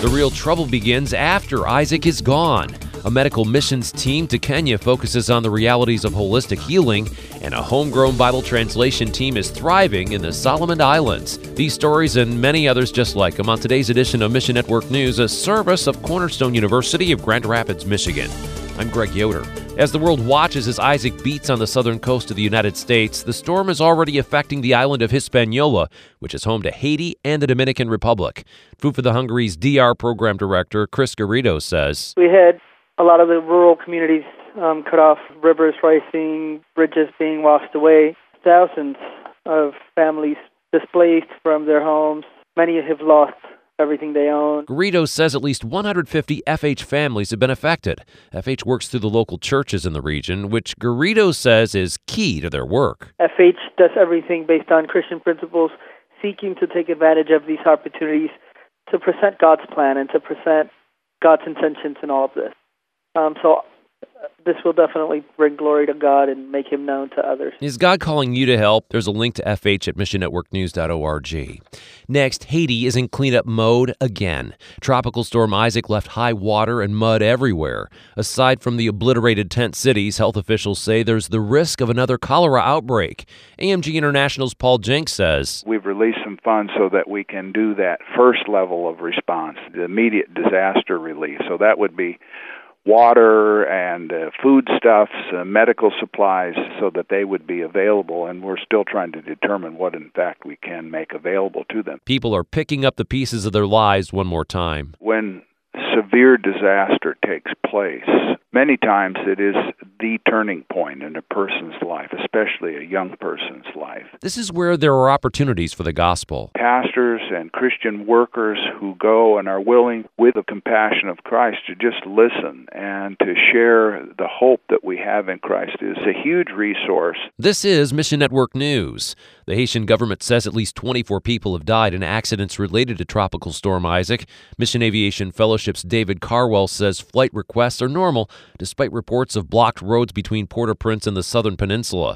The real trouble begins after Isaac is gone. A medical missions team to Kenya focuses on the realities of holistic healing, and a homegrown Bible translation team is thriving in the Solomon Islands. These stories and many others just like them on today's edition of Mission Network News, a service of Cornerstone University of Grand Rapids, Michigan. I'm Greg Yoder. As the world watches as Isaac beats on the southern coast of the United States, the storm is already affecting the island of Hispaniola, which is home to Haiti and the Dominican Republic. Food for the Hungry's DR Program Director Chris Garrido says, "We had a lot of the rural communities cut off, rivers rising, bridges being washed away, thousands of families displaced from their homes. Many have lost everything they own." Garrido says at least 150 FH families have been affected. FH works through the local churches in the region, which Garrido says is key to their work. FH does everything based on Christian principles, seeking to take advantage of these opportunities to present God's plan and to present God's intentions in all of this. So this will definitely bring glory to God and make him known to others. Is God calling you to help? There's a link to FH at missionnetworknews.org. Next, Haiti is in cleanup mode again. Tropical storm Isaac left high water and mud everywhere. Aside from the obliterated tent cities, health officials say there's the risk of another cholera outbreak. AMG International's Paul Jenks says, "We've released some funds so that we can do that first level of response, the immediate disaster relief. So that would be water and foodstuffs, medical supplies, so that they would be available, and we're still trying to determine what, in fact, we can make available to them." People are picking up the pieces of their lives one more time. When severe disaster takes place, many times it is the turning point in a person's life, especially a young person's life. This is where there are opportunities for the gospel. Pastors and Christian workers who go and are willing, with the compassion of Christ, to just listen and to share the hope that we have in Christ is a huge resource. This is Mission Network News. The Haitian government says at least 24 people have died in accidents related to Tropical Storm Isaac. Mission Aviation Fellowship's David Carwell says flight requests are normal, despite reports of blocked roads between Port-au-Prince and the southern peninsula.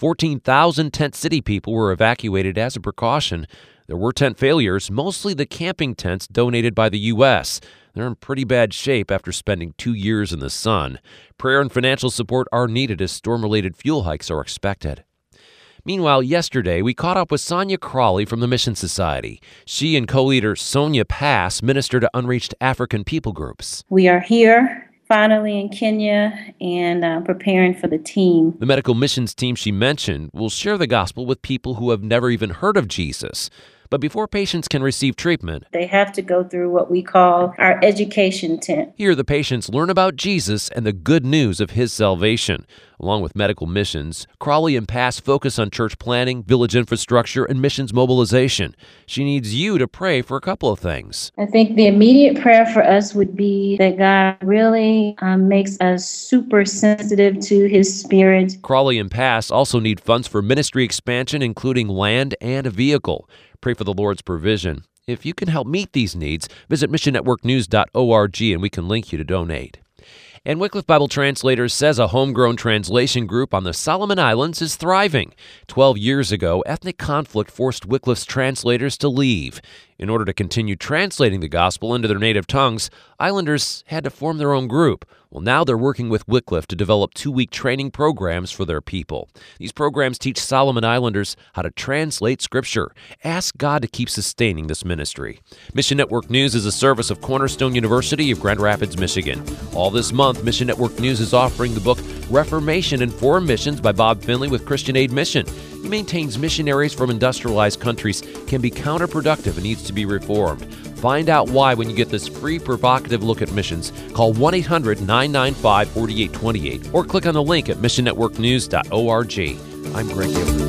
14,000 tent city people were evacuated as a precaution. There were tent failures, mostly the camping tents donated by the U.S. They're in pretty bad shape after spending 2 years in the sun. Prayer and financial support are needed as storm-related fuel hikes are expected. Meanwhile, yesterday, we caught up with Sonia Crawley from the Mission Society. She and co-leader Sonia Pass minister to unreached African people groups. We are here finally in Kenya and preparing for the team. The medical missions team she mentioned will share the gospel with people who have never even heard of Jesus. But before patients can receive treatment, they have to go through what we call our education tent. Here, the patients learn about Jesus and the good news of his salvation. Along with medical missions, Crawley and Pass focus on church planning, village infrastructure, and missions mobilization. She needs you to pray for a couple of things. I think the immediate prayer for us would be that God really makes us super sensitive to his spirit. Crawley and Pass also need funds for ministry expansion, including land and a vehicle. Pray for the Lord's provision. If you can help meet these needs, visit missionnetworknews.org and we can link you to donate. And Wycliffe Bible Translators says a homegrown translation group on the Solomon Islands is thriving. 12 years ago, ethnic conflict forced Wycliffe's translators to leave. In order to continue translating the gospel into their native tongues, islanders had to form their own group. Well, now they're working with Wycliffe to develop 2-week training programs for their people. These programs teach Solomon Islanders how to translate Scripture. Ask God to keep sustaining this ministry. Mission Network News is a service of Cornerstone University of Grand Rapids, Michigan. All this month, Mission Network News is offering the book Reformation and Foreign Missions by Bob Finley with Christian Aid Mission. He maintains missionaries from industrialized countries can be counterproductive and needs to be reformed. Find out why when you get this free provocative look at missions. Call 1-800-995-4828 or click on the link at missionnetworknews.org. I'm Greg Yoder.